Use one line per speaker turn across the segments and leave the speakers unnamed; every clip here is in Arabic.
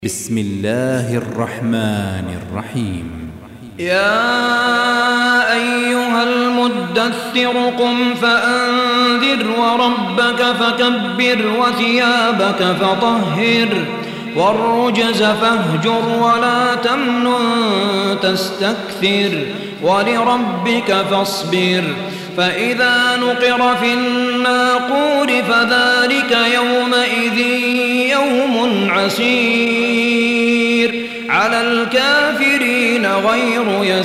بسم الله الرحمن الرحيم.
يا أيها المدثر قم فأنذر وربك فكبر وثيابك فطهر والرجز فاهجر ولا تمنن تستكثر ولربك فاصبر فإذا نقر في الناقور فذلك يومئذ يوم عسير على الكافرين غير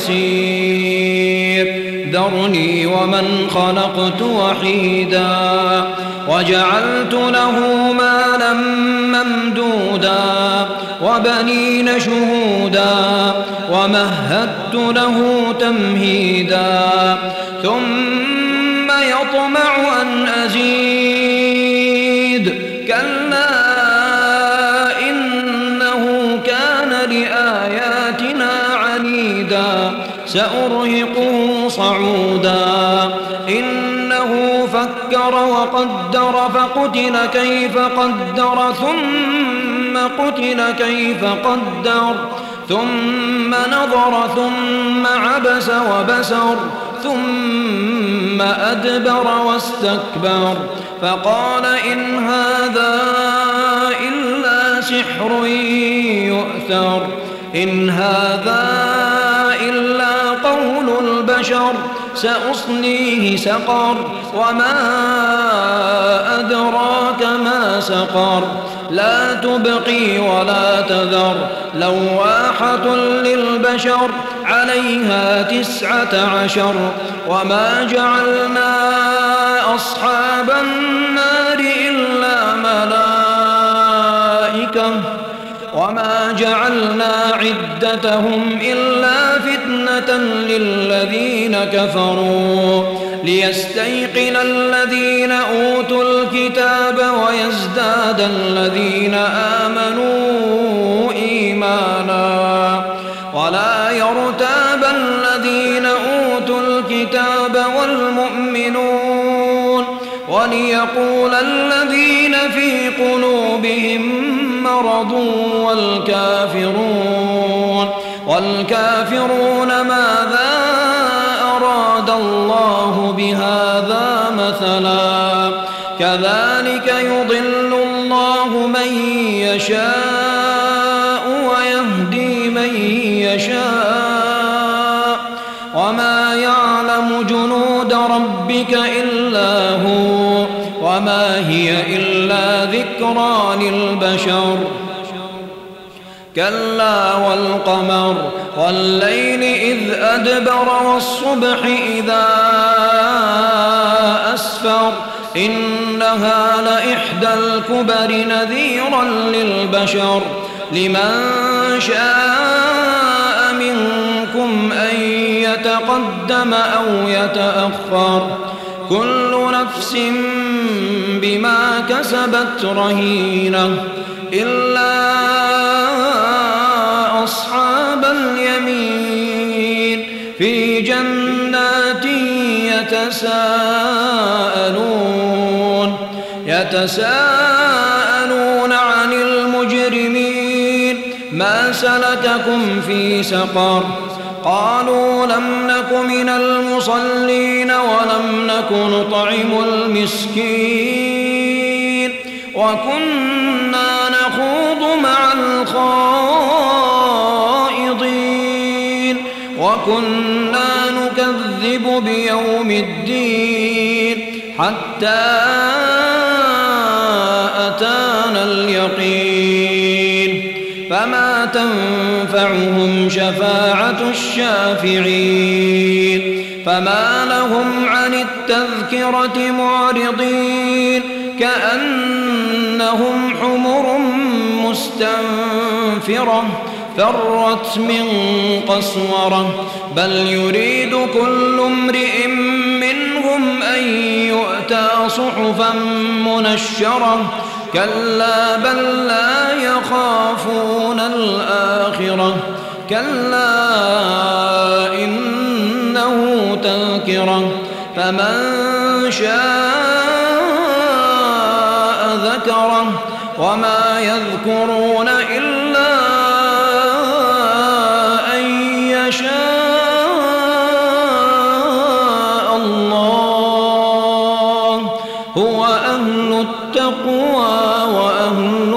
يسير ذرني ومن خلقت وحيدا وجعلت له مالا ممدودا وبنين شهودا ومهدت له تمهيدا ثم يطمع أن أزيد كلا إنه كان لآياتنا عنيدا سأرهقه صعودا إنه فكر وقدر فقتل كيف قدر ثم قتل كيف قدر ثم نظر ثم عبس وبسر ثم أدبر واستكبر فقال إن هذا إلا سحر يؤثر إن هذا إلا قول البشر سأصليه سقر وما أدراك ما سقر لا تبقي ولا تذر لواحة للبشر عليها 19 وما جعلنا أصحاب النار إلا ملائكة وما جعلنا عدتهم إلا فتنة للذين كفروا ليستيقن الذين أوتوا الكتاب ويزداد الذين آمنوا إيمانا ولا يرتاب الذين أوتوا الكتاب والمؤمنون وليقول الذين في قلوبهم مرض والكافرون ماذا أراد الله بهذا مثلا كذلك يضل الله من يشاء ويهدي من يشاء وما يعلم جنود ربك إلا هو وما هي إلا ذكرى للبشر كلا والقمر والليل إذ أدبر والصبح إذا أسفر إنها لإحدى الكبر نذيرا للبشر لمن شاء منكم أن يتقدم أو يتأخر كل نفس بما كسبت رهينة إلا أصحاب اليمين في جنات يتساءلون عن المجرمين ما سلككم في سقر قالوا لم نك من المصلين ولم نك نطعم المسكين وكنا نخوض مع الخائضين وكنا نكذب بيوم الدين حتى أتانا اليقين فما تنفعهم شفاعة الشافعين فما لهم عن التذكرة معرضين كأنهم حمر مستنفرة فرت من قسورة بل يريد كل امرئ منهم أن يؤتى صحفا منشرة كلا بل لا يخافون الآخرة كلا إنه تذكرة فمن شاء ذكره وما يذكرون إلا التقوى وأهل